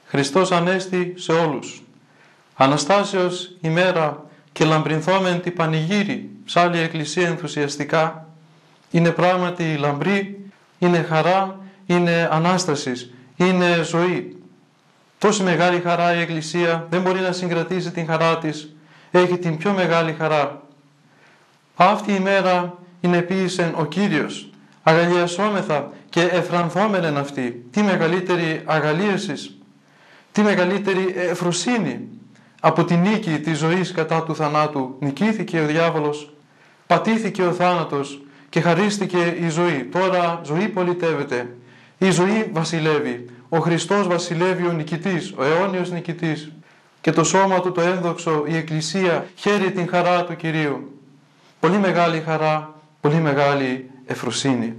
Χριστός Ανέστη σε όλους. Αναστάσεως ημέρα και λαμπρινθόμεν τη πανηγύρι σ' άλλη εκκλησία ενθουσιαστικά. Είναι πράγματι λαμπρή, είναι χαρά, είναι Ανάστασης, είναι ζωή. Τόση μεγάλη χαρά η Εκκλησία δεν μπορεί να συγκρατήσει την χαρά της. Έχει την πιο μεγάλη χαρά. Αυτή η μέρα είναι ποιησεν ο Κύριος. Αγαλιασόμεθα και εφρανθόμενεν αυτή. Τι μεγαλύτερη αγαλίασης, τι μεγαλύτερη ευφροσύνη από τη νίκη της ζωής κατά του θανάτου. Νικήθηκε ο διάβολος, πατήθηκε ο θάνατος και χαρίστηκε η ζωή. Τώρα ζωή πολιτεύεται. Η ζωή βασιλεύει. Ο Χριστός βασιλεύει, ο νικητής, ο αιώνιος νικητής. Και το σώμα του το ένδοξο, η Εκκλησία, χαίρει την χαρά του Κυρίου. Πολύ μεγάλη χαρά, πολύ μεγάλη ευφροσύνη.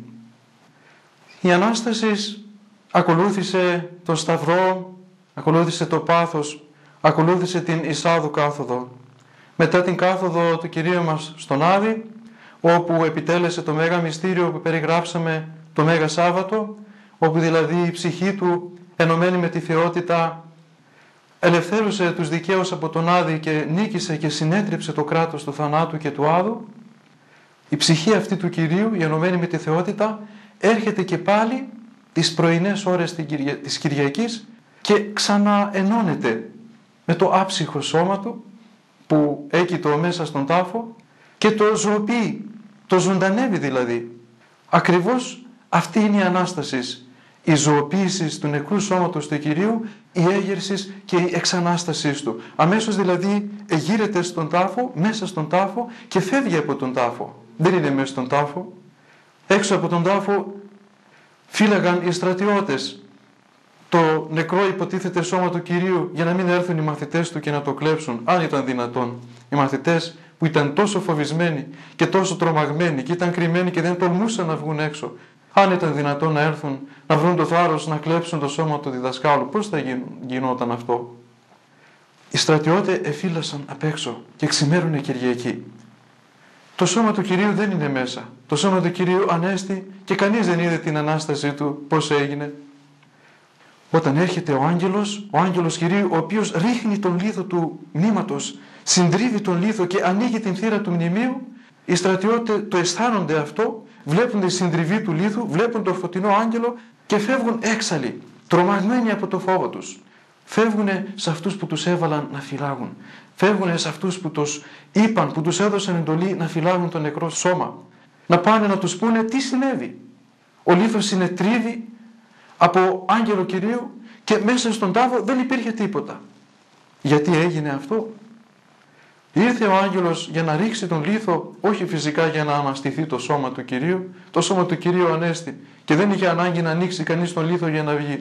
Η Ανάσταση ακολούθησε τον Σταυρό, ακολούθησε το πάθος, ακολούθησε την εισάδου κάθοδο. Μετά την κάθοδο του Κυρίου μας στον Άδη, όπου επιτέλεσε το Μέγα Μυστήριο που περιγράψαμε το Μέγα Σάββατο, όπου δηλαδή η ψυχή του ενωμένη με τη θεότητα ελευθέρωσε τους δικαίους από τον Άδη και νίκησε και συνέτριψε το κράτος του θανάτου και του Άδου. Η ψυχή αυτή του Κυρίου, η ενωμένη με τη θεότητα, έρχεται και πάλι τις πρωινές ώρες της Κυριακής και ξαναενώνεται με το άψυχο σώμα του που έκειτο μέσα στον τάφο και το ζωοποιεί, το ζωντανεύει δηλαδή. Ακριβώς αυτή είναι η Ανάσταση, η ζωοποίηση του νεκρού σώματος του Κυρίου, η έγερση και η εξανάστασή του. Αμέσως δηλαδή εγείρεται στον τάφο, μέσα στον τάφο και φεύγει από τον τάφο. Δεν είναι μέσα στον τάφο. Έξω από τον τάφο φύλαγαν οι στρατιώτες το νεκρό υποτίθεται σώμα του Κυρίου για να μην έρθουν οι μαθητές του και να το κλέψουν, αν ήταν δυνατόν. Οι μαθητές που ήταν τόσο φοβισμένοι και τόσο τρομαγμένοι και ήταν κρυμμένοι και δεν τολμούσαν να βγουν έξω, αν ήταν δυνατόν να έρθουν να βρουν το θάρρος να κλέψουν το σώμα του διδασκάλου, πώς θα γινόταν αυτό? Οι στρατιώτες εφύλασαν απ' έξω και ξημέρουνε Κυριακή. Το σώμα του Κυρίου δεν είναι μέσα. Το σώμα του Κυρίου ανέστη και κανείς δεν είδε την Ανάστασή του πώς έγινε. Όταν έρχεται ο άγγελος Κυρίου, ο οποίος ρίχνει τον λίθο του μνήματος, συντρίβει τον λίθο και ανοίγει την θύρα του μνημείου, οι στρατιώτες το αισθάνονται αυτό, βλέπουν τη συντριβή του λίθου, βλέπουν τον φωτεινό άγγελο και φεύγουν έξαλλοι, τρομαγμένοι από το φόβο τους. Φεύγουν σε αυτούς που τους έβαλαν να φυλάγουν. Φεύγουν σε αυτούς που τους είπαν, που τους έδωσαν εντολή να φυλάγουν το νεκρό σώμα. Να πάνε να τους πούνε τι συνέβη. Ο λίθος συνετρίβει από άγγελο Κυρίου και μέσα στον τάφο δεν υπήρχε τίποτα. Γιατί έγινε αυτό? Ήρθε ο άγγελος για να ρίξει τον λίθο, όχι φυσικά για να αναστηθεί το σώμα του Κυρίου. Το σώμα του Κυρίου ανέστη και δεν είχε ανάγκη να ανοίξει κανείς τον λίθο για να βγει.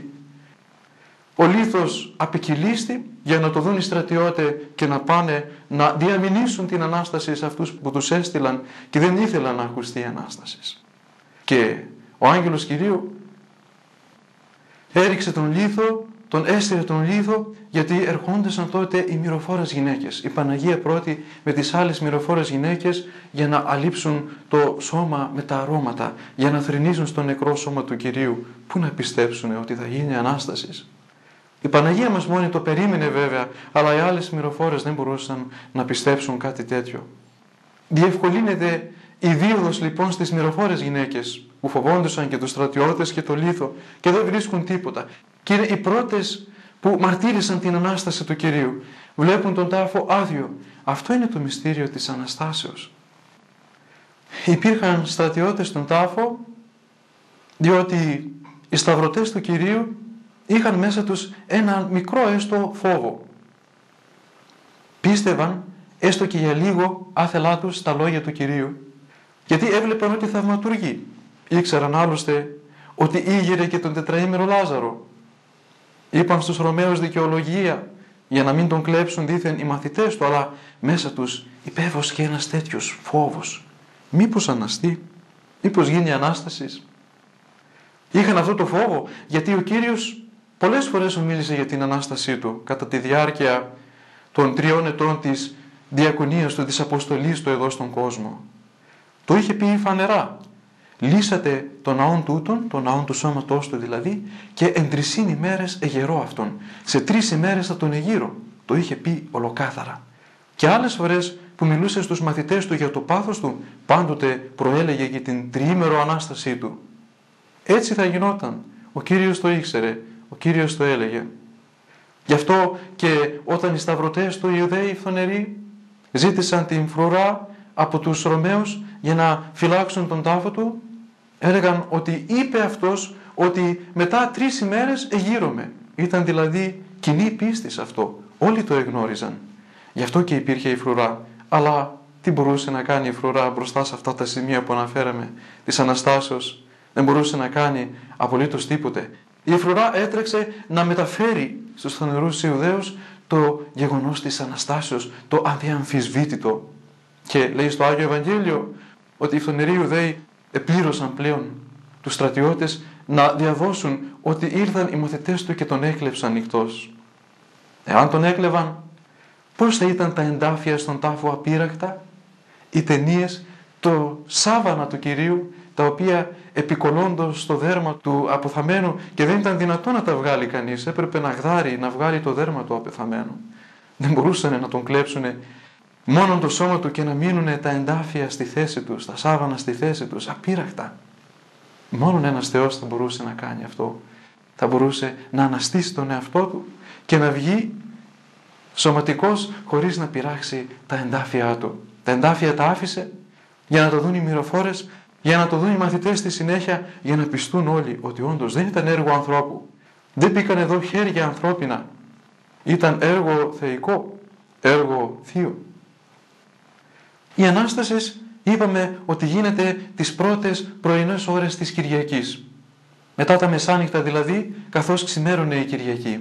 Ο λίθος απεκυλίστη για να το δουν οι στρατιώτες και να πάνε να διαμηνήσουν την Ανάσταση σε αυτούς που τους έστειλαν και δεν ήθελαν να ακουστεί η Ανάσταση. Και ο άγγελος Κυρίου έριξε τον λίθο, τον έστειλε τον λίθο, γιατί ερχόντουσαν τότε οι μυροφόρες γυναίκες. Η Παναγία πρώτη με τις άλλες μυροφόρες γυναίκες για να αλείψουν το σώμα με τα αρώματα, για να θρηνίζουν στο νεκρό σώμα του Κυρίου. Πού να πιστέψουν ότι θα γίνει Ανάσταση? Η Παναγία μας μόνη το περίμενε βέβαια, αλλά οι άλλες μυροφόρες δεν μπορούσαν να πιστέψουν κάτι τέτοιο. Διευκολύνεται η δίωδος λοιπόν στις μυροφόρες γυναίκες που φοβόντουσαν και τους στρατιώτες και το λίθο και δεν βρίσκουν τίποτα. Και είναι οι πρώτες που μαρτύρησαν την Ανάσταση του Κυρίου. Βλέπουν τον τάφο άδειο. Αυτό είναι το μυστήριο της Αναστάσεως. Υπήρχαν στρατιώτες στον τάφο διότι οι σταυρωτές του Κυρίου είχαν μέσα τους ένα μικρό έστω φόβο. Πίστευαν έστω και για λίγο άθελά τους στα λόγια του Κυρίου, γιατί έβλεπαν ότι θαυματουργεί. Ήξεραν άλλωστε ότι ήγερε και τον τετραήμερο Λάζαρο. Είπαν στους Ρωμαίους δικαιολογία για να μην τον κλέψουν δήθεν οι μαθητές του, αλλά μέσα τους υπέβοσκε ένας τέτοιος φόβος. Μήπως αναστεί, μήπως γίνει Ανάσταση? Είχαν αυτό το φόβο γιατί ο Κύριος πολλές φορές μίλησε για την Ανάστασή του κατά τη διάρκεια των 3 ετών της διακονίας του, της αποστολής του εδώ στον κόσμο. Το είχε πει φανερά. Λύσατε τον ναόν τούτον, τον ναόν του σώματός του δηλαδή, και εν 3 ημέρες εγερώ αυτόν. Σε 3 ημέρες θα τον εγείρω. Το είχε πει ολοκάθαρα. Και άλλες φορές που μιλούσε στους μαθητές του για το πάθος του, πάντοτε προέλεγε για την τριήμερο Ανάστασή του. Έτσι θα γινόταν. Ο Κύριος το ήξερε, ο Κύριος το έλεγε. Γι' αυτό και όταν οι σταυρωτές του Ιουδαίοι φθονεροί ζήτησαν την φρουρά από τους Ρωμαίους για να φυλάξουν τον τάφο του, έλεγαν ότι είπε αυτός ότι μετά 3 ημέρες εγείρομαι. Ήταν δηλαδή κοινή πίστη σε αυτό. Όλοι το εγνώριζαν. Γι' αυτό και υπήρχε η φρουρά. Αλλά τι μπορούσε να κάνει η φρουρά μπροστά σε αυτά τα σημεία που αναφέραμε της Αναστάσεως? Δεν μπορούσε να κάνει απολύτως τίποτε. Η φρουρά έτρεξε να μεταφέρει στους φθονερούς Ιουδαίους το γεγονός της Αναστάσεως, το αδιαμφισβήτητο. Και λέει στο Άγιο Ευαγγέλιο ότι οι φθονεροί Ιουδαίοι επλήρωσαν πλέον τους στρατιώτες να διαδώσουν ότι ήρθαν οι μαθητές του και τον έκλεψαν νυχτός. Εάν τον έκλεβαν, πώς θα ήταν τα εντάφια στον τάφο απείρακτα, οι ταινίες, το σάβανα του Κυρίου, τα οποία επικολλώντας στο δέρμα του αποθαμένου, και δεν ήταν δυνατό να τα βγάλει κανείς, έπρεπε να γδάρει, να βγάλει το δέρμα του αποθαμένου. Δεν μπορούσαν να τον κλέψουν μόνο το σώμα του και να μείνουν τα εντάφια στη θέση τους, τα σάβανα στη θέση τους, απείρακτα. Μόνον ένας Θεός θα μπορούσε να κάνει αυτό. Θα μπορούσε να αναστήσει τον εαυτό του και να βγει σωματικός χωρίς να πειράξει τα εντάφια του. Τα εντάφια τα άφησε για να το δουν οι μυροφόρες, για να το δουν οι μαθητές στη συνέχεια, για να πιστούν όλοι ότι όντως δεν ήταν έργο ανθρώπου. Δεν μπήκαν εδώ χέρια ανθρώπινα. Ήταν έργο θεϊκό, έργο θείο. Η Ανάσταση είπαμε ότι γίνεται τις πρώτες πρωινές ώρες της Κυριακής. Μετά τα μεσάνυχτα δηλαδή, καθώς ξημέρωνε η Κυριακή.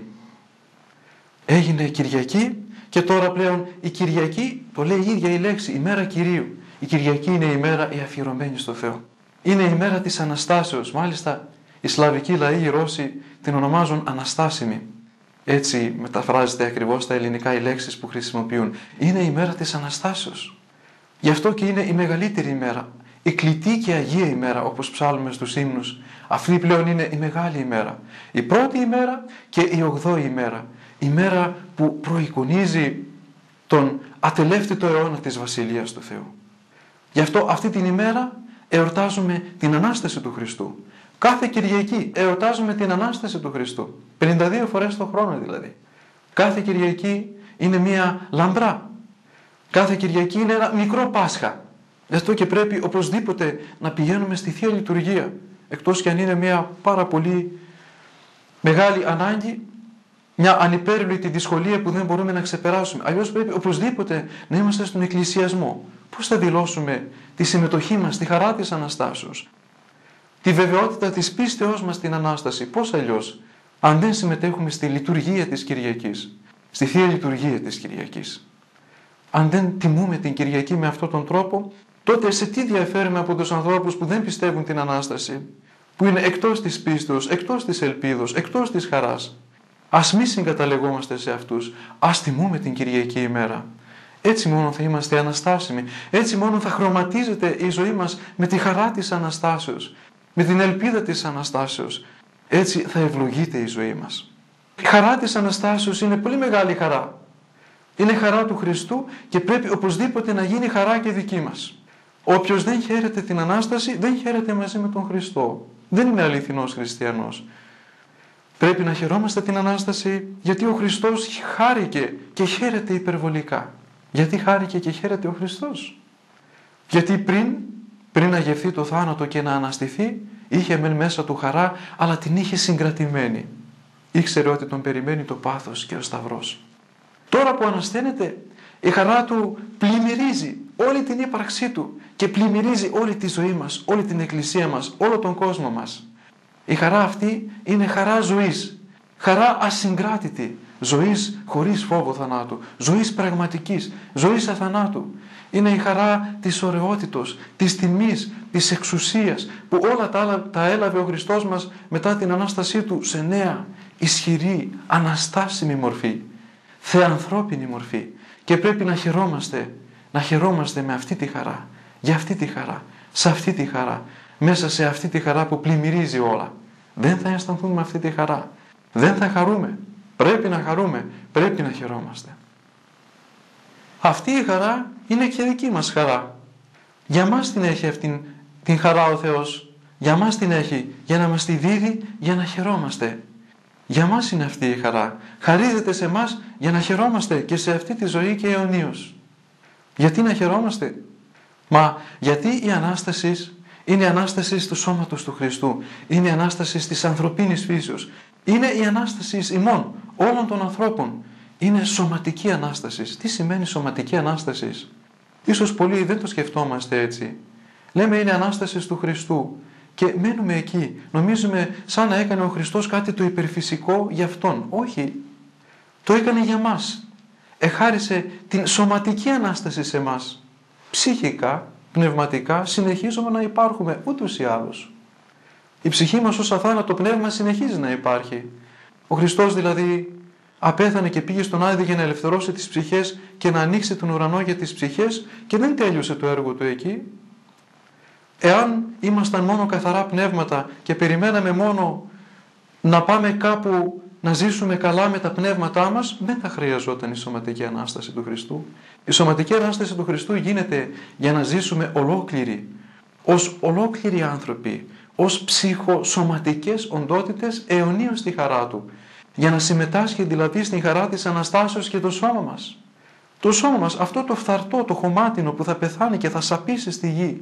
Έγινε Κυριακή και τώρα πλέον η Κυριακή, το λέει η ίδια η λέξη, ημέρα Κυρίου. Η Κυριακή είναι η μέρα η αφιερωμένη στο Θεό. Είναι η μέρα της Αναστάσεως. Μάλιστα οι σλαβικοί λαοί, οι Ρώσοι, την ονομάζουν Αναστάσιμη. Έτσι μεταφράζεται ακριβώς στα ελληνικά οι λέξεις που χρησιμοποιούν. Είναι η μέρα της Αναστάσεως. Γι' αυτό και είναι η μεγαλύτερη ημέρα. Η κλητή και αγία ημέρα, όπως ψάλουμε στους ύμνους. Αυτή πλέον είναι η μεγάλη ημέρα. Η πρώτη ημέρα και η 8η ημέρα. Η μέρα που προεικονίζει τον ατελεύτητο αιώνα της Βασιλείας του Θεού. Γι' αυτό αυτή την ημέρα εορτάζουμε την Ανάσταση του Χριστού. Κάθε Κυριακή εορτάζουμε την Ανάσταση του Χριστού. 52 φορές το χρόνο δηλαδή. Κάθε Κυριακή είναι μία λαμπρά. Κάθε Κυριακή είναι ένα μικρό Πάσχα. Γι' αυτό και πρέπει οπωσδήποτε να πηγαίνουμε στη Θεία Λειτουργία. Εκτός και αν είναι μια πάρα πολύ μεγάλη ανάγκη, μια ανυπέρβλητη δυσκολία που δεν μπορούμε να ξεπεράσουμε. Αλλιώς πρέπει οπωσδήποτε να είμαστε στον εκκλησιασμό. Πώς θα δηλώσουμε τη συμμετοχή μας στη χαρά της Αναστάσεως, τη βεβαιότητα της πίστεώς μας στην Ανάσταση? Πώς αλλιώς, αν δεν συμμετέχουμε στη λειτουργία της Κυριακής, στη Θεία Λειτουργία της Κυριακής? Αν δεν τιμούμε την Κυριακή με αυτόν τον τρόπο, τότε σε τι διαφέρουμε από τους ανθρώπους που δεν πιστεύουν την Ανάσταση, που είναι εκτός της πίστεως, εκτός της ελπίδος, εκτός της χαράς? Ας μη συγκαταλεγόμαστε σε αυτούς, ας τιμούμε την Κυριακή ημέρα. Έτσι μόνο θα είμαστε αναστάσιμοι, έτσι μόνο θα χρωματίζεται η ζωή μας με τη χαρά της Αναστάσεως, με την ελπίδα της Αναστάσεως. Έτσι θα ευλογείται η ζωή μας. Η χαρά της Αναστάσεως είναι πολύ μεγάλη χαρά. Είναι χαρά του Χριστού και πρέπει οπωσδήποτε να γίνει χαρά και δική μας. Όποιος δεν χαίρεται την Ανάσταση δεν χαίρεται μαζί με τον Χριστό. Δεν είναι αληθινός χριστιανός. Πρέπει να χαιρόμαστε την Ανάσταση γιατί ο Χριστός χάρηκε και χαίρεται υπερβολικά. Γιατί χάρηκε και χαίρεται ο Χριστός? Γιατί πριν αγευθεί το θάνατο και να αναστηθεί, είχε μεν μέσα του χαρά, αλλά την είχε συγκρατημένη. Ήξερε ότι τον περιμένει το πάθος και ο σταυρός. Τώρα που ανασταίνεται, η χαρά του πλημμυρίζει όλη την ύπαρξή του και πλημμυρίζει όλη τη ζωή μας, όλη την εκκλησία μας, όλο τον κόσμο μας. Η χαρά αυτή είναι χαρά ζωής, χαρά ασυγκράτητη, ζωής χωρίς φόβο θανάτου, ζωής πραγματικής, ζωής αθανάτου. Είναι η χαρά της ωραιότητος, της τιμής, της εξουσίας, που όλα τα άλλα τα έλαβε ο Χριστός μας μετά την Ανάστασή Του σε νέα, ισχυρή, αναστάσιμη μορφή, θεανθρώπινη μορφή. Και πρέπει να χαιρόμαστε με αυτή τη χαρά, για αυτή τη χαρά, σε αυτή τη χαρά, μέσα σε αυτή τη χαρά που πλημμυρίζει όλα. Δεν θα αισθανθούμε αυτή τη χαρά. Δεν θα χαρούμε. Πρέπει να χαρούμε. Πρέπει να χαιρόμαστε. Αυτή η χαρά είναι και δική μας χαρά. Για μας την έχει αυτή την χαρά ο Θεός. Για μας την έχει, για να μας τη δίδει, για να χαιρόμαστε. Για μας είναι αυτή η χαρά. Χαρίζεται σε μας για να χαιρόμαστε και σε αυτή τη ζωή και αιωνίως. Γιατί να χαιρόμαστε? Μα γιατί η Ανάσταση είναι η Ανάσταση του σώματος του Χριστού. Είναι η Ανάσταση της ανθρωπίνης φύσεως. Είναι η Ανάσταση ημών, όλων των ανθρώπων. Είναι σωματική Ανάσταση. Τι σημαίνει σωματική Ανάσταση? Ίσως πολλοί δεν το σκεφτόμαστε έτσι. Λέμε είναι Ανάσταση του Χριστού και μένουμε εκεί. Νομίζουμε σαν να έκανε ο Χριστός κάτι το υπερφυσικό για Αυτόν. Όχι. Το έκανε για μας. Εχάρισε την σωματική Ανάσταση σε μας. Ψυχικά, πνευματικά συνεχίζουμε να υπάρχουμε ούτως ή άλλως. Η ψυχή μας ως αθάνατο πνεύμα συνεχίζει να υπάρχει. Ο Χριστός δηλαδή απέθανε και πήγε στον Άδη για να ελευθερώσει τις ψυχές και να ανοίξει τον ουρανό για τις ψυχές και δεν τέλειωσε το έργο του εκεί. Εάν ήμασταν μόνο καθαρά πνεύματα και περιμέναμε μόνο να πάμε κάπου να ζήσουμε καλά με τα πνεύματά μας, δεν θα χρειαζόταν η σωματική Ανάσταση του Χριστού. Η σωματική Ανάσταση του Χριστού γίνεται για να ζήσουμε ολόκληροι, ως ολόκληροι άνθρωποι, ως ψυχοσωματικές οντότητες αιωνίως στη χαρά Του. Για να συμμετάσχει δηλαδή στην χαρά της Αναστάσεως και το σώμα μας. Το σώμα μας, αυτό το φθαρτό, το χωμάτινο που θα πεθάνει και θα σαπίσει στη γη,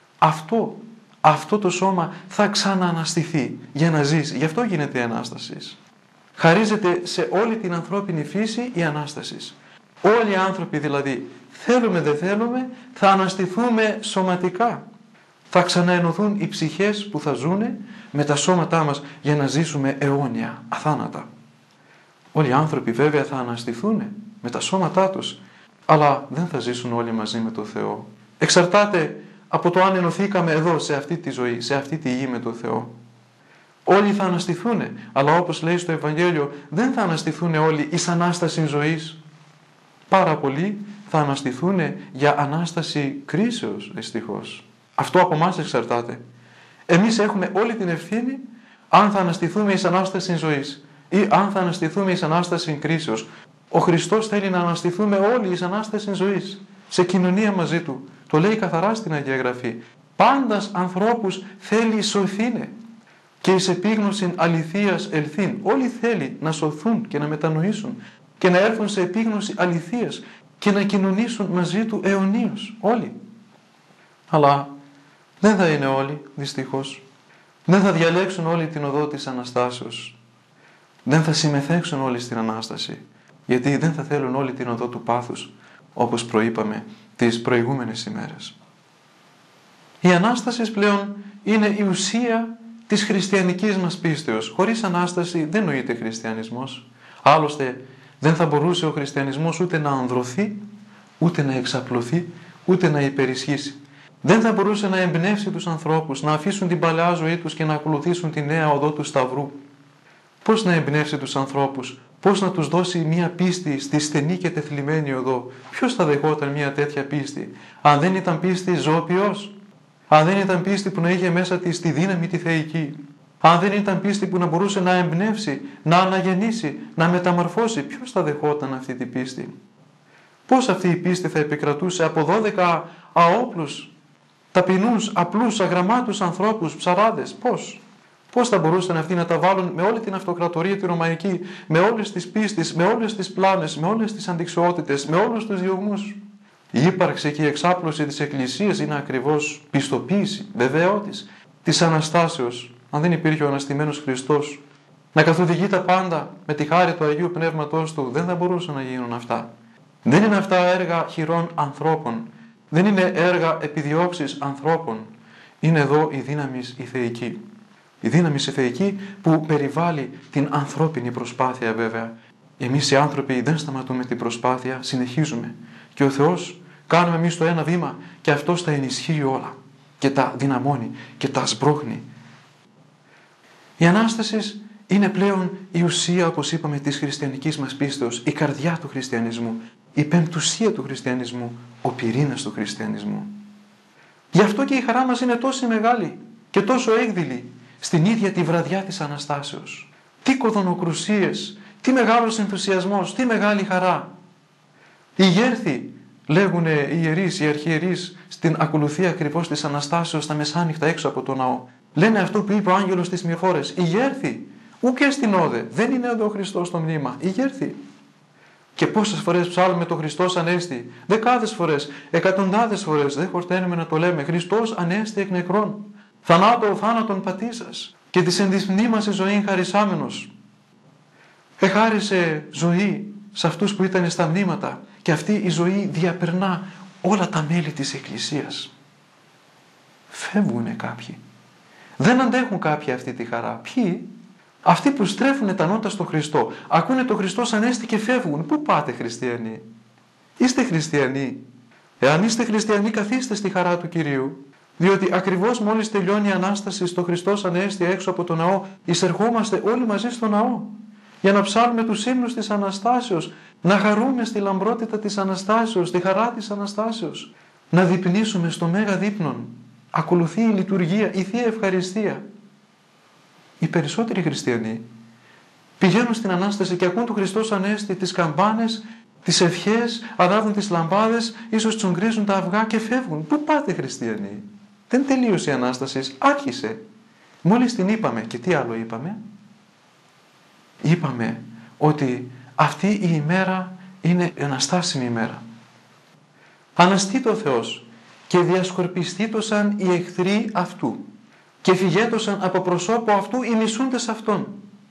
αυτό το σώμα θα ξανααναστηθεί για να ζήσει. Γι' αυτό γίνεται η Ανάσταση. Χαρίζεται σε όλη την ανθρώπινη φύση η Ανάσταση. Όλοι οι άνθρωποι δηλαδή, θέλουμε δεν θέλουμε, θα αναστηθούμε σωματικά. Θα ξαναενωθούν οι ψυχές που θα ζουνε με τα σώματά μας για να ζήσουμε αιώνια, αθάνατα. Όλοι οι άνθρωποι βέβαια θα αναστηθούν με τα σώματά τους, αλλά δεν θα ζήσουν όλοι μαζί με τον Θεό. Εξαρτάται από το αν ενωθήκαμε εδώ σε αυτή τη ζωή, σε αυτή τη γη με τον Θεό. Όλοι θα αναστηθούν, αλλά όπως λέει στο Ευαγγέλιο, δεν θα αναστηθούν όλοι εις Ανάσταση ζωής. Πάρα πολλοί θα αναστηθούν για Ανάσταση κρίσεως, δυστυχώς. Αυτό από εμάς εξαρτάται. Εμείς έχουμε όλη την ευθύνη αν θα αναστηθούμε εις Ανάσταση ζωής ή αν θα αναστηθούμε εις Ανάσταση κρίσεως. Ο Χριστός θέλει να αναστηθούμε όλοι εις Ανάσταση ζωής, σε κοινωνία μαζί Του. Το λέει καθαρά στην Αγία Γραφή. Πάντας ανθρώπους θέλει σωθήνε και εις επίγνωσιν αληθείας ελθήν. Όλοι θέλει να σωθούν και να μετανοήσουν και να έρθουν σε επίγνωση αληθείας και να κοινωνήσουν μαζί Του αιωνίως. Όλοι. Αλλά δεν θα είναι όλοι, δυστυχώς. Δεν θα διαλέξουν όλοι την οδό της Αναστάσεως. Δεν θα συμμετέχουν όλοι στην Ανάσταση. Γιατί δεν θα θέλουν όλοι την οδό του πάθους, όπως προείπαμε τις προηγούμενες ημέρες. Η Ανάσταση πλέον είναι η ουσία της χριστιανικής μας πίστεως. Χωρίς Ανάσταση δεν νοείται χριστιανισμός. Άλλωστε δεν θα μπορούσε ο χριστιανισμός ούτε να ανδρωθεί, ούτε να εξαπλωθεί, ούτε να υπερισχύσει. Δεν θα μπορούσε να εμπνεύσει τους ανθρώπους να αφήσουν την παλιά ζωή τους και να ακολουθήσουν τη νέα οδό του Σταυρού. Πώς να εμπνεύσει τους ανθρώπους, πώς να τους δώσει μια πίστη στη στενή και τεθλιμμένη οδό? Ποιος θα δεχόταν μια τέτοια πίστη? Αν δεν ήταν πίστη ζωοποιός, αν δεν ήταν πίστη που να είχε μέσα της τη δύναμη τη θεϊκή, αν δεν ήταν πίστη που να μπορούσε να εμπνεύσει, να αναγεννήσει, να μεταμορφώσει, ποιος θα δεχόταν αυτή την πίστη? Πώς αυτή η πίστη θα επικρατούσε από 12 αόπλους, ταπεινούς, απλούς, αγραμμάτους ανθρώπους, ψαράδες? Πώς θα μπορούσαν αυτοί να τα βάλουν με όλη την αυτοκρατορία τη ρωμαϊκή, με όλες τις πίστες, με όλες τις πλάνες, με όλες τις αντιξιότητες, με όλους τους διωγμούς? Η ύπαρξη και η εξάπλωση της Εκκλησίας είναι ακριβώς πιστοποίηση, βεβαιότης της Αναστάσεως. Αν δεν υπήρχε ο αναστημένος Χριστός να καθοδηγεί τα πάντα με τη χάρη του Αγίου Πνεύματός Του, δεν θα μπορούσαν να γίνουν αυτά. Δεν είναι αυτά έργα χειρών ανθρώπων. Δεν είναι έργα επιδιώξεις ανθρώπων. Είναι εδώ η δύναμη η θεϊκή. Η δύναμη η θεϊκή που περιβάλλει την ανθρώπινη προσπάθεια βέβαια. Εμείς οι άνθρωποι δεν σταματούμε την προσπάθεια, συνεχίζουμε. Και ο Θεός κάνουμε εμείς το ένα βήμα και Αυτός τα ενισχύει όλα και τα δυναμώνει και τα σμπρώχνει. Η Ανάσταση είναι πλέον η ουσία, όπως είπαμε, της χριστιανικής μας πίστεως, η καρδιά του χριστιανισμού, η πεμπτουσία του χριστιανισμού, ο πυρήνας του χριστιανισμού. Γι' αυτό και η χαρά μας είναι τόσο μεγάλη. και τόσο έκδηλοι στην ίδια τη βραδιά της Αναστάσεως. Τι κοδωνοκρουσίες, τι μεγάλος ενθουσιασμός, τι μεγάλη χαρά. Οι γέρθοι, λέγουν οι ιερείς, οι αρχιερείς, στην ακολουθία ακριβώς της Αναστάσεως στα μεσάνυχτα έξω από το ναό. Λένε αυτό που είπε ο άγγελος της Μυρχώρες. Οι γέρθοι, ουκ στην όδε, δεν είναι εδώ ο Χριστός στο μνήμα. Οι γέρθοι. Και πόσες φορές ψάλουμε το Χριστός Ανέστη, δεκάδες φορές, εκατοντάδες φορές, δεν χορταίνουμε να το λέμε. Χριστός Ανέστη εκ νεκρών. Θανάτω ο θάνατον πατήσας και της εν της μνήμας η ζωή χαρισάμενος. Εχάρισε ζωή σε αυτούς που ήταν στα μνήματα και αυτή η ζωή διαπερνά όλα τα μέλη της Εκκλησίας. Φεύγουνε κάποιοι. Δεν αντέχουν κάποιοι αυτή τη χαρά. Ποιοι? Αυτοί που στρέφουν τα νότα στο Χριστό. Ακούνε το Χριστός Ανέστη και φεύγουν. Πού πάτε χριστιανοί? Είστε χριστιανοί? Εάν είστε χριστιανοί, καθίστε στη χαρά του Κυρίου. Διότι ακριβώς μόλις τελειώνει η Ανάσταση στο Χριστός Ανέστη έξω από το ναό, εισερχόμαστε όλοι μαζί στο ναό για να ψάλουμε τους ύμνους της Αναστάσεως, να χαρούμε στη λαμπρότητα της Αναστάσεως, στη χαρά της Αναστάσεως, να δείπνήσουμε στο Μέγα Δείπνον. Ακολουθεί η λειτουργία, η Θεία Ευχαριστία. Οι περισσότεροι χριστιανοί πηγαίνουν στην Ανάσταση και ακούν του Χριστός Ανέστη, τις καμπάνες, τις ευχές, ανάβουν τις λαμπάδες, ίσως τσογκρίζουν τα αυγά και φεύγουν. Πού πάτε χριστιανοί? Δεν τελείωσε η Ανάσταση, άρχισε. Μόλις την είπαμε, και τι άλλο είπαμε? Είπαμε ότι αυτή η ημέρα είναι αναστάσιμη ημέρα. Αναστήτω ο Θεός και διασκορπιστήτωσαν οι εχθροί αυτού και φυγέτωσαν από προσώπου αυτού οι μισούντες αυτόν.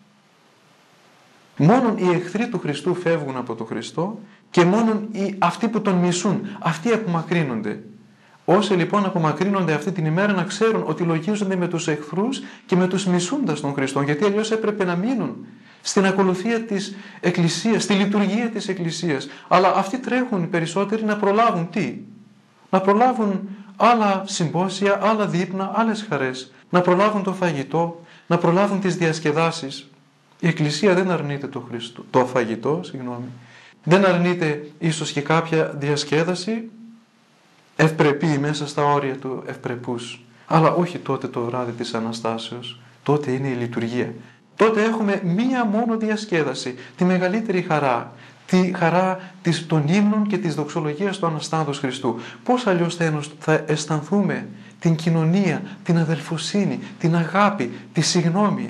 Μόνον οι εχθροί του Χριστού φεύγουν από τον Χριστό και μόνον αυτοί που τον μισούν, αυτοί απομακρύνονται. Όσοι λοιπόν απομακρύνονται αυτή την ημέρα να ξέρουν ότι λογίζονται με τους εχθρούς και με τους μισούντας των Χριστών, γιατί αλλιώς έπρεπε να μείνουν στην ακολουθία της Εκκλησίας, στη λειτουργία της Εκκλησίας. Αλλά αυτοί τρέχουν οι περισσότεροι να προλάβουν τι? Να προλάβουν άλλα συμπόσια, άλλα δείπνα, άλλες χαρές. Να προλάβουν το φαγητό, να προλάβουν τις διασκεδάσεις. Η Εκκλησία δεν αρνείται το φαγητό, δεν αρνείται ίσως και κάποια διασκέδαση, ευπρεπή μέσα στα όρια του ευπρεπούς. Αλλά όχι τότε το βράδυ της Αναστάσεως. Τότε είναι η λειτουργία. Τότε έχουμε μία μόνο διασκέδαση, τη μεγαλύτερη χαρά. Τη χαρά των ύμνων και της δοξολογίας του Αναστάντος Χριστού. Πώς αλλιώς θα αισθανθούμε την κοινωνία, την αδελφοσύνη, την αγάπη, τη συγνώμη?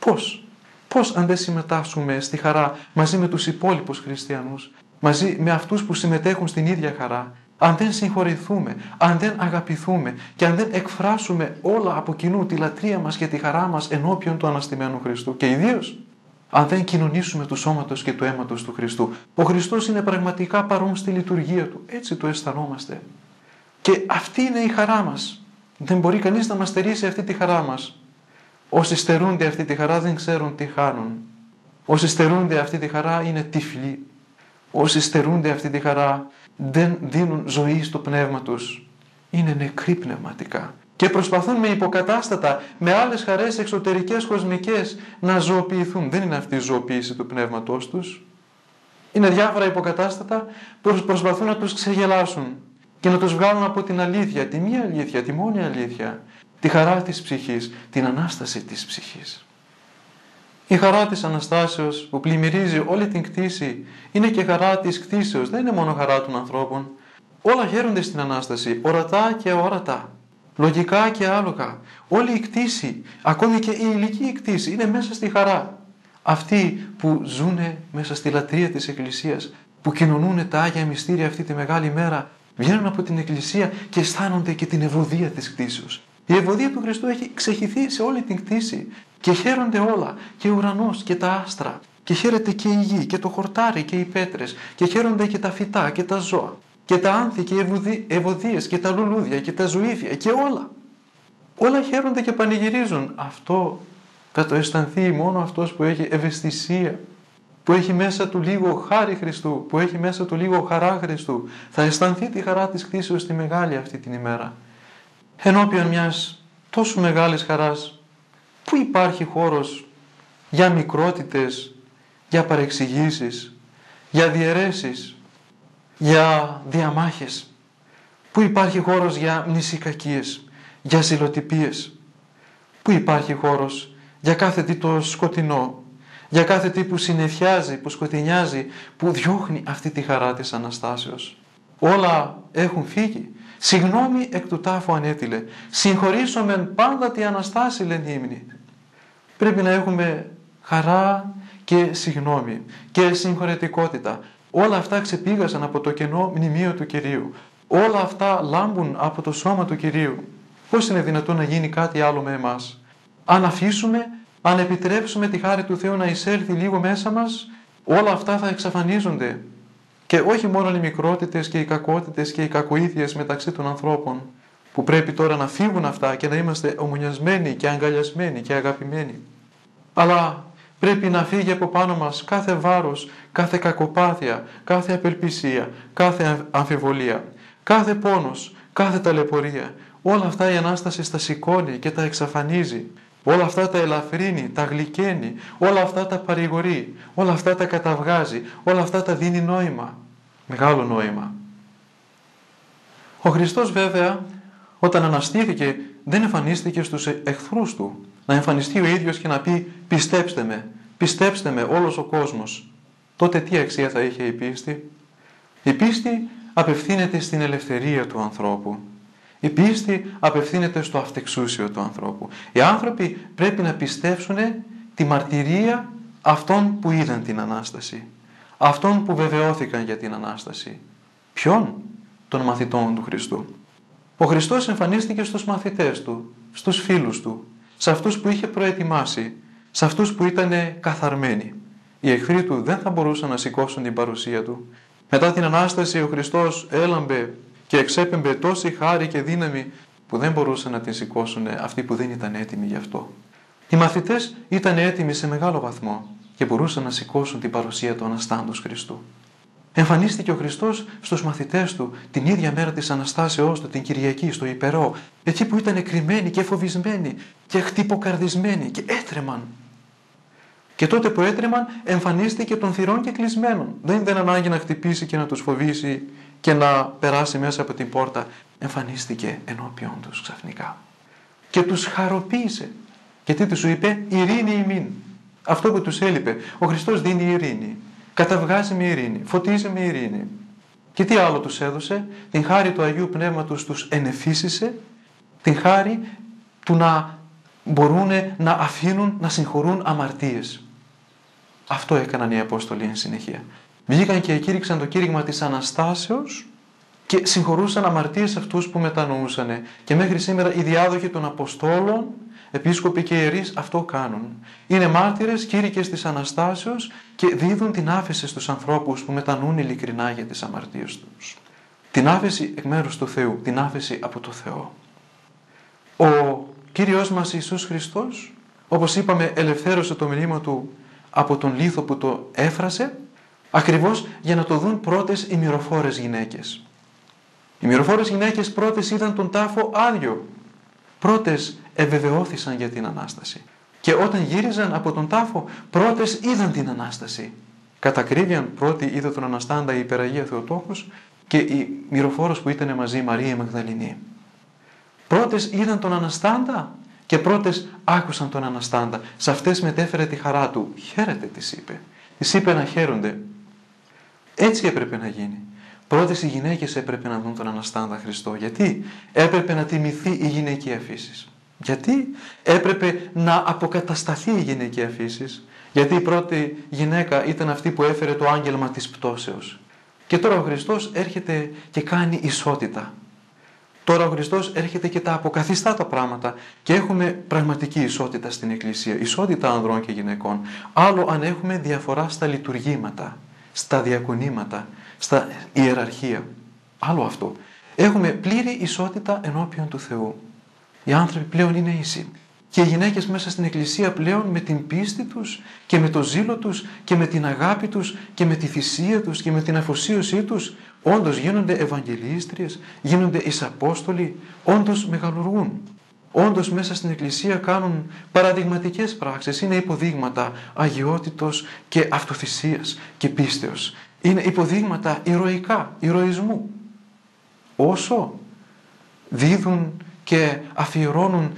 Πώς αν δεν συμμετάσχουμε στη χαρά μαζί με τους υπόλοιπους χριστιανούς, μαζί με αυτούς που συμμετέχουν στην ίδια χαρά, αν δεν συγχωρηθούμε, αν δεν αγαπηθούμε και αν δεν εκφράσουμε όλα από κοινού τη λατρεία μας και τη χαρά μας ενώπιον του αναστημένου Χριστού και ιδίως αν δεν κοινωνήσουμε του σώματος και του αίματος του Χριστού. Ο Χριστός είναι πραγματικά παρόν στη λειτουργία Του, έτσι το αισθανόμαστε. Και αυτή είναι η χαρά μας. Δεν μπορεί κανείς να μας στερήσει αυτή τη χαρά μας. Όσοι στερούνται αυτή τη χαρά δεν ξέρουν τι χάνουν. Όσοι στερούνται αυτή τη χαρά είναι τυφλοί. Όσοι στερούνται αυτή τη χαρά δεν δίνουν ζωή στο πνεύμα τους. Είναι νεκροί πνευματικά. Και προσπαθούν με υποκατάστατα, με άλλες χαρές εξωτερικές, κοσμικές να ζωοποιηθούν. Δεν είναι αυτή η ζωοποίηση του πνεύματός τους. Είναι διάφορα υποκατάστατα που προσπαθούν να τους ξεγελάσουν και να τους βγάλουν από την αλήθεια, τη μία αλήθεια, τη μόνη αλήθεια, τη χαρά της ψυχής, την Ανάσταση της ψυχής. Η χαρά της Αναστάσεως που πλημμυρίζει όλη την κτήση είναι και χαρά της κτήσεως, δεν είναι μόνο χαρά των ανθρώπων. Όλα χαίρονται στην Ανάσταση, ορατά και αόρατα, λογικά και άλογα. Όλη η κτήση, ακόμη και η ηλική κτήση, είναι μέσα στη χαρά. Αυτοί που ζουν μέσα στη λατρεία της Εκκλησίας, που κοινωνούν τα Άγια Μυστήρια αυτή τη μεγάλη μέρα, βγαίνουν από την Εκκλησία και αισθάνονται και την ευωδία της κτήσεως. Η ευωδία του Χριστού έχει ξεχυθεί σε όλη την κτήση και χαίρονται όλα, και ο ουρανός και τα άστρα, και χαίρεται και η γη και το χορτάρι και οι πέτρες, και χαίρονται και τα φυτά και τα ζώα, και τα άνθη και οι ευωδίες και τα λουλούδια και τα ζωήφια και όλα. Όλα χαίρονται και πανηγυρίζουν. Αυτό θα το αισθανθεί μόνο αυτός που έχει ευαισθησία, που έχει μέσα του λίγο χάρη Χριστού, που έχει μέσα του λίγο χαρά Χριστού. Θα αισθανθεί τη χαρά της κτήσεως τη μεγάλη αυτή την ημέρα. Ενώπιον μιας τόσο μεγάλης χαράς, πού υπάρχει χώρος για μικρότητες, για παρεξηγήσεις, για διαιρέσεις, για διαμάχες? Πού υπάρχει χώρος για μνησικακίες, για ζηλοτυπίες? Πού υπάρχει χώρος για κάθε τι το σκοτεινό, για κάθε τι που συννεφιάζει, που σκοτεινιάζει, που διώχνει αυτή τη χαρά της Αναστάσεως. Όλα έχουν φύγει. Συγγνώμη εκ του τάφου ανέτειλε. Συγχωρήσομεν πάντα τη Αναστάση, λένε οι ύμνοι. Πρέπει να έχουμε χαρά και συγγνώμη και συγχωρετικότητα. Όλα αυτά ξεπήγασαν από το κενό μνημείο του Κυρίου. Όλα αυτά λάμπουν από το σώμα του Κυρίου. Πώς είναι δυνατόν να γίνει κάτι άλλο με εμάς? Αν αφήσουμε, αν επιτρέψουμε τη χάρη του Θεού να εισέλθει λίγο μέσα μας, όλα αυτά θα εξαφανίζονται. Και όχι μόνο οι μικρότητες και οι κακότητες και οι κακοήθειες μεταξύ των ανθρώπων, που πρέπει τώρα να φύγουν αυτά και να είμαστε ομονιασμένοι και αγκαλιασμένοι και αγαπημένοι. Αλλά πρέπει να φύγει από πάνω μας κάθε βάρος, κάθε κακοπάθεια, κάθε απελπισία, κάθε αμφιβολία, κάθε πόνος, κάθε ταλαιπωρία. Όλα αυτά η Ανάσταση τα σηκώνει και τα εξαφανίζει. Όλα αυτά τα ελαφρύνει, τα γλυκαίνει, όλα αυτά τα παρηγορεί, όλα αυτά τα καταβγάζει, όλα αυτά τα δίνει νόημα. Μεγάλο νόημα. Ο Χριστός βέβαια όταν αναστήθηκε δεν εμφανίστηκε στους εχθρούς του. Να εμφανιστεί ο ίδιος και να πει πιστέψτε με όλος ο κόσμος. Τότε τι αξία θα είχε η πίστη? Η πίστη απευθύνεται στην ελευθερία του ανθρώπου. Η πίστη απευθύνεται στο αυτεξούσιο του ανθρώπου. Οι άνθρωποι πρέπει να πιστέψουν τη μαρτυρία αυτών που είδαν την Ανάσταση. Αυτών που βεβαιώθηκαν για την Ανάσταση. Ποιον? Των μαθητών του Χριστού. Ο Χριστός εμφανίστηκε στους μαθητές του, στους φίλους του, σε αυτούς που είχε προετοιμάσει, σε αυτούς που ήταν καθαρμένοι. Οι εχθροί του δεν θα μπορούσαν να σηκώσουν την παρουσία του. Μετά την Ανάσταση ο Χριστός έλαμπε και εξέπεμπε τόση χάρη και δύναμη που δεν μπορούσαν να την σηκώσουν αυτοί που δεν ήταν έτοιμοι γι' αυτό. Οι μαθητές ήταν έτοιμοι σε μεγάλο βαθμό και μπορούσαν να σηκώσουν την παρουσία του Αναστάντος Χριστού. Εμφανίστηκε ο Χριστός στους μαθητές του την ίδια μέρα της Αναστάσεώς του, την Κυριακή, στο Υπερό, εκεί που ήταν κρυμμένοι και φοβισμένοι και χτυποκαρδισμένοι και έτρεμαν. Και τότε που έτρεμαν εμφανίστηκε των θυρών και κλεισμένων. Δεν ήταν ανάγκη να χτυπήσει και να τους φοβήσει και να περάσει μέσα από την πόρτα. Εμφανίστηκε ενώπιον τους ξαφνικά. Και τους χαροποίησε. Και τι τους είπε? Ειρήνη ημίν. Αυτό που τους έλειπε. Ο Χριστός δίνει ειρήνη. Καταβγάζει με ειρήνη. Φωτίζει με ειρήνη. Και τι άλλο τους έδωσε? Την χάρη του Αγίου Πνεύματος τους ενεφύσισε. Την χάρη του να μπορούν να αφήνουν να συγχωρούν αμαρτίες. Αυτό έκαναν οι Απόστολοι εν συνεχεία. Βγήκαν και εκήρυξαν το κήρυγμα της Αναστάσεως και συγχωρούσαν αμαρτίες αυτούς που μετανοούσαν. Και μέχρι σήμερα οι διάδοχοι των Αποστόλων, επίσκοποι και ιερείς αυτό κάνουν. Είναι μάρτυρες, κήρυκες της Αναστάσεως και δίδουν την άφεση στους ανθρώπους που μετανοούν ειλικρινά για τις αμαρτίες τους. Την άφεση εκ μέρους του Θεού, την άφεση από το Θεό. Ο Κύριος μας Ιησούς Χριστός, όπως είπαμε, ελευθέρωσε το μνήμα του από τον λίθο που το έφρασε, ακριβώς για να το δουν πρώτες οι μυροφόρες γυναίκες. Οι μυροφόρες γυναίκες πρώτες είδαν τον τάφο άδειο. Πρώτες ευεβεβαιώθησαν για την Ανάσταση. Και όταν γύριζαν από τον τάφο, πρώτες είδαν την Ανάσταση. Κατά ακρίβειαν πρώτη είδε τον Αναστάντα η Υπεραγία Θεοτόκος και η μυροφόρος που ήταν μαζί, Μαρία η Μαγδαληνή. Πρώτες είδαν τον Αναστάντα και πρώτες άκουσαν τον Αναστάντα. Σε αυτές μετέφερε τη χαρά του. Χαίρετε, τις είπε. Τις είπε να χαίρονται. Έτσι έπρεπε να γίνει. Πρώτες οι γυναίκες έπρεπε να δουν τον Αναστάντα Χριστό. Γιατί? Έπρεπε να τιμηθεί η γυναικεία φύση. Γιατί? Έπρεπε να αποκατασταθεί η γυναικεία φύση. Γιατί η πρώτη γυναίκα ήταν αυτή που έφερε το άγγελμα της πτώσεως. Και τώρα ο Χριστός έρχεται και κάνει ισότητα. Τώρα ο Χριστός έρχεται και τα αποκαθιστά τα πράγματα και έχουμε πραγματική ισότητα στην Εκκλησία, ισότητα ανδρών και γυναικών. Άλλο αν έχουμε διαφορά στα λειτουργήματα, στα διακονήματα, στα ιεραρχία. Άλλο αυτό. Έχουμε πλήρη ισότητα ενώπιον του Θεού. Οι άνθρωποι πλέον είναι ίσοι. Και οι γυναίκες μέσα στην Εκκλησία πλέον με την πίστη τους και με το ζήλο τους και με την αγάπη τους και με τη θυσία τους και με την αφοσίωσή τους όντως γίνονται ευαγγελίστριες, γίνονται εισαπόστολοι, όντως μεγαλουργούν. Όντως μέσα στην Εκκλησία κάνουν παραδειγματικές πράξεις, είναι υποδείγματα αγιότητος και αυτοθυσίας και πίστεως. Είναι υποδείγματα ηρωικά, ηρωισμού. Όσο δίδουν και αφιερώνουν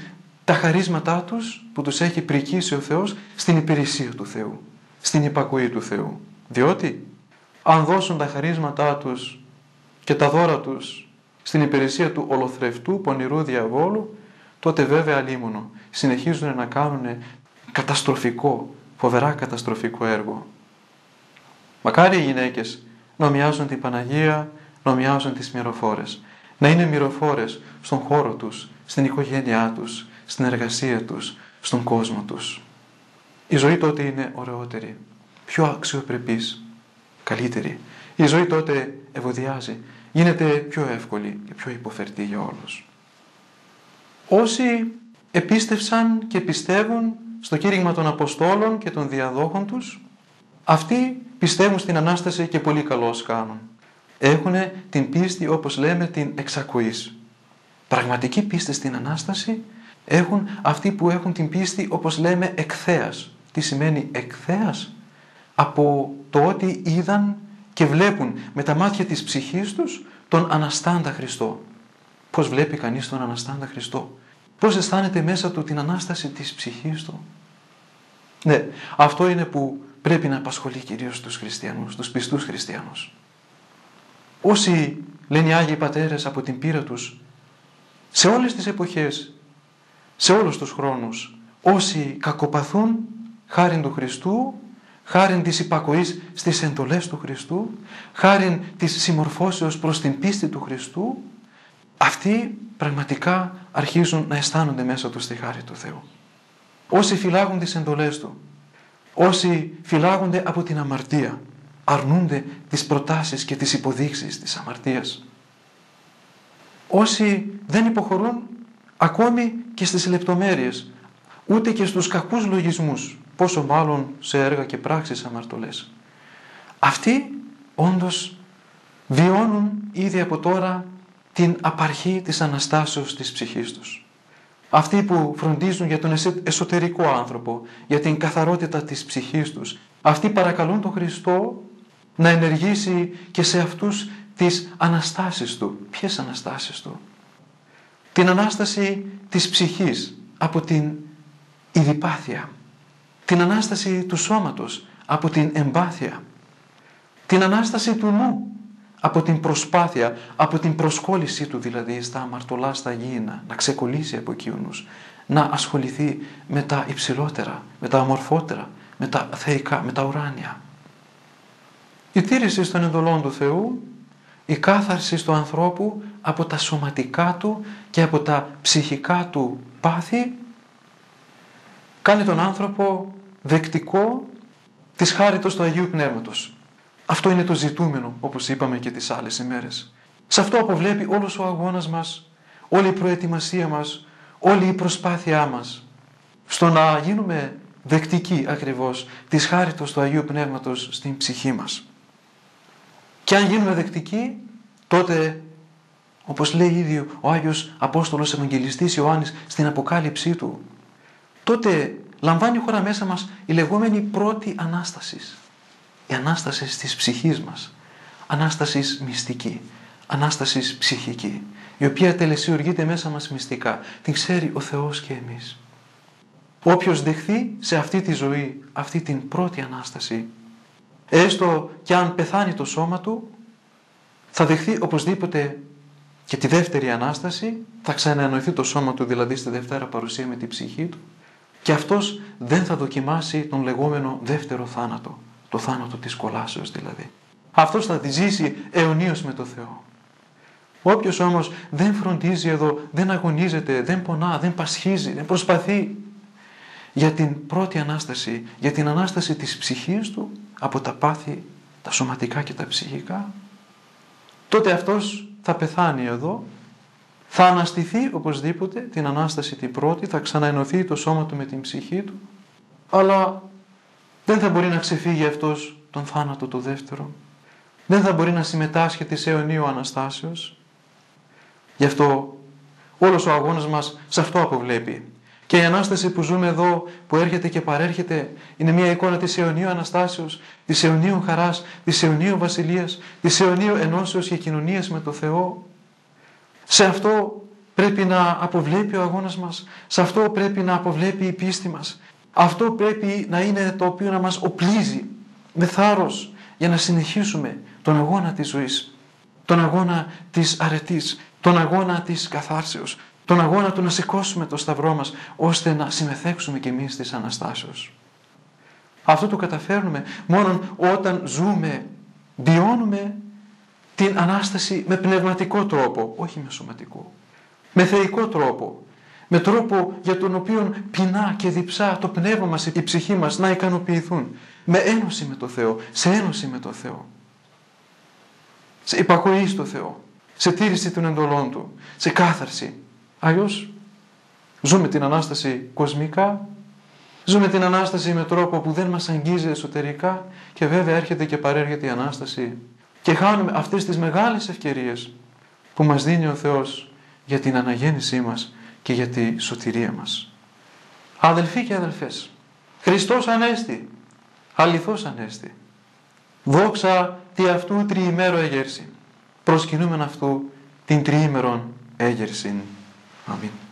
τα χαρίσματά τους που τους έχει πρικήσει ο Θεός στην υπηρεσία του Θεού, στην υπακοή του Θεού. Διότι αν δώσουν τα χαρίσματά τους και τα δώρα τους στην υπηρεσία του ολοθρευτού πονηρού διαβόλου, τότε βέβαια αλίμονο συνεχίζουν να κάνουν καταστροφικό, φοβερά καταστροφικό έργο. Μακάρι οι γυναίκες να ομοιάζουν την Παναγία, να ομοιάζουν τις μυροφόρες. Να είναι μυροφόρες στον χώρο τους, στην οικογένειά τους, στην εργασία τους, στον κόσμο τους. Η ζωή τότε είναι ωραιότερη, πιο αξιοπρεπής, καλύτερη. Η ζωή τότε ευωδιάζει, γίνεται πιο εύκολη και πιο υποφερτή για όλους. Όσοι επίστευσαν και πιστεύουν στο κήρυγμα των Αποστόλων και των διαδόχων τους, αυτοί πιστεύουν στην Ανάσταση και πολύ καλώς κάνουν. Έχουν την πίστη, όπως λέμε, την εξακοής. Πραγματική πίστη στην Ανάσταση έχουν αυτοί που έχουν την πίστη, όπως λέμε, εκθέας. Τι σημαίνει εκθέας? Από το ότι είδαν και βλέπουν με τα μάτια της ψυχής τους τον Αναστάντα Χριστό. Πώς βλέπει κανείς τον Αναστάντα Χριστό? Πώς αισθάνεται μέσα του την Ανάσταση της ψυχής του? Ναι, αυτό είναι που πρέπει να απασχολεί κυρίως τους χριστιανούς, τους πιστούς χριστιανούς. Όσοι, λένε οι Άγιοι Πατέρες από την πείρα τους, σε όλες τις εποχές, σε όλους τους χρόνους, όσοι κακοπαθούν χάριν του Χριστού, χάριν της υπακοής στις εντολές του Χριστού, χάριν της συμμορφώσεως προς την πίστη του Χριστού, αυτοί πραγματικά αρχίζουν να αισθάνονται μέσα τους τη χάρη του Θεού. Όσοι φυλάγουν τις εντολές Του, όσοι φυλάγονται από την αμαρτία, αρνούνται τις προτάσεις και τις υποδείξεις της αμαρτίας. Όσοι δεν υποχωρούν ακόμη και στις λεπτομέρειες, ούτε και στους κακούς λογισμούς, πόσο μάλλον σε έργα και πράξεις αμαρτωλές. Αυτοί όντως βιώνουν ήδη από τώρα την απαρχή της Αναστάσεως της ψυχής τους. Αυτοί που φροντίζουν για τον εσωτερικό άνθρωπο, για την καθαρότητα της ψυχής τους, αυτοί παρακαλούν τον Χριστό να ενεργήσει και σε αυτούς τις Αναστάσεις Του. Ποιες Αναστάσεις Του? Την Ανάσταση της ψυχής από την ειδιπάθεια, την Ανάσταση του σώματος από την εμπάθεια, την Ανάσταση του νου από την προσπάθεια, από την προσκόλλησή του δηλαδή στα αμαρτωλά, στα γήινα, να ξεκολλήσει από εκείνους, να ασχοληθεί με τα υψηλότερα, με τα ομορφότερα, με τα θεϊκά, με τα ουράνια. Η τήρηση των εντολών του Θεού, η κάθαρση του ανθρώπου από τα σωματικά του και από τα ψυχικά του πάθη, κάνει τον άνθρωπο δεκτικό της χάριτος του Αγίου Πνεύματος. Αυτό είναι το ζητούμενο, όπως είπαμε και τις άλλες ημέρες. Σε αυτό αποβλέπει όλος ο αγώνας μας, όλη η προετοιμασία μας, όλη η προσπάθειά μας, στο να γίνουμε δεκτικοί ακριβώς της χάριτος του Αγίου Πνεύματος στην ψυχή μας. Και αν γίνουμε δεκτικοί, τότε, όπως λέει ήδη ο Άγιος Απόστολος Ευαγγελιστής Ιωάννης στην Αποκάλυψή του, τότε λαμβάνει χώρα μέσα μας η λεγόμενη πρώτη Ανάσταση. Η Ανάσταση της ψυχής μας. Ανάσταση μυστική. Ανάσταση ψυχική. Η οποία τελεσιουργείται μέσα μας μυστικά. Την ξέρει ο Θεός και εμείς. Όποιος δεχθεί σε αυτή τη ζωή, αυτή την πρώτη Ανάσταση, έστω και αν πεθάνει το σώμα του, θα δεχθεί οπωσδήποτε και τη δεύτερη Ανάσταση, θα ξαναενωθεί το σώμα του δηλαδή στη Δευτέρα Παρουσία με την ψυχή του, και αυτός δεν θα δοκιμάσει τον λεγόμενο δεύτερο θάνατο, το θάνατο της κολάσεως δηλαδή. Αυτός θα τη ζήσει αιωνίως με το Θεό. Όποιος όμως δεν φροντίζει εδώ, δεν αγωνίζεται, δεν πονά, δεν πασχίζει, δεν προσπαθεί για την πρώτη Ανάσταση, για την Ανάσταση της ψυχής του από τα πάθη, τα σωματικά και τα ψυχικά, τότε αυτός θα πεθάνει εδώ, θα αναστηθεί οπωσδήποτε την Ανάσταση την πρώτη, θα ξαναενωθεί το σώμα του με την ψυχή του, αλλά δεν θα μπορεί να ξεφύγει αυτός τον θάνατο το δεύτερο, δεν θα μπορεί να συμμετάσχει της αιωνίου Αναστάσεως. Γι' αυτό όλος ο αγώνας μας σε αυτό αποβλέπει. Και η Ανάσταση που ζούμε εδώ, που έρχεται και παρέρχεται, είναι μια εικόνα της αιωνίου Αναστάσεως, της αιωνίου χαράς, της αιωνίου βασιλείας, της αιωνίου ενώσεως και κοινωνίας με το Θεό. Σε αυτό πρέπει να αποβλέπει ο αγώνας μας, σε αυτό πρέπει να αποβλέπει η πίστη μας. Αυτό πρέπει να είναι το οποίο να μας οπλίζει με θάρρος για να συνεχίσουμε τον αγώνα της ζωής, τον αγώνα της αρετής, τον αγώνα της καθάρσεως, τον αγώνα του να σηκώσουμε το σταυρό μας, ώστε να συμμετέχουμε κι εμείς της Αναστάσεως. Αυτό το καταφέρνουμε μόνο όταν ζούμε, βιώνουμε την Ανάσταση με πνευματικό τρόπο, όχι με σωματικό. Με θεϊκό τρόπο, με τρόπο για τον οποίο πεινά και διψά το πνεύμα μας, η ψυχή μας να ικανοποιηθούν. Με ένωση με το Θεό, σε ένωση με το Θεό. Σε υπακοή στο Θεό, σε τήρηση των εντολών Του, σε κάθαρση. Αλλιώς ζούμε την Ανάσταση κοσμικά, ζούμε την Ανάσταση με τρόπο που δεν μας αγγίζει εσωτερικά και βέβαια έρχεται και παρέρχεται η Ανάσταση και χάνουμε αυτές τις μεγάλες ευκαιρίες που μας δίνει ο Θεός για την αναγέννησή μας και για τη σωτηρία μας. Αδελφοί και αδελφές, Χριστός Ανέστη, αληθώς Ανέστη. Δόξα τι αυτού τριημέρο έγερση. Προσκυνούμεν αυτού την τριήμερον έγερσιν. Αμήν.